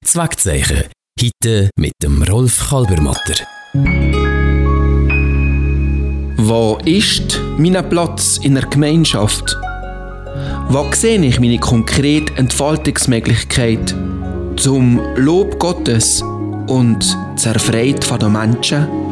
Zweckzeichen. Heute mit dem Rolf Kalbermatter. Wo ist mein Platz in der Gemeinschaft? Wo sehe ich meine konkrete Entfaltungsmöglichkeit zum Lob Gottes und zur Freude der Menschen?